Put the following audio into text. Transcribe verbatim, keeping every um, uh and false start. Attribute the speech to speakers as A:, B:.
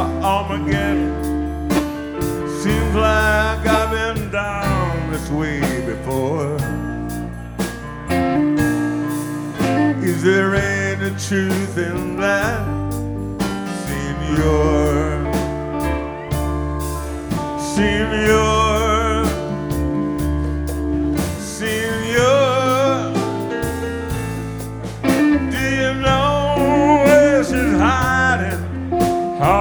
A: Armageddon. Seems like I've been down this way before. Is there any truth in that, Senor? Senor.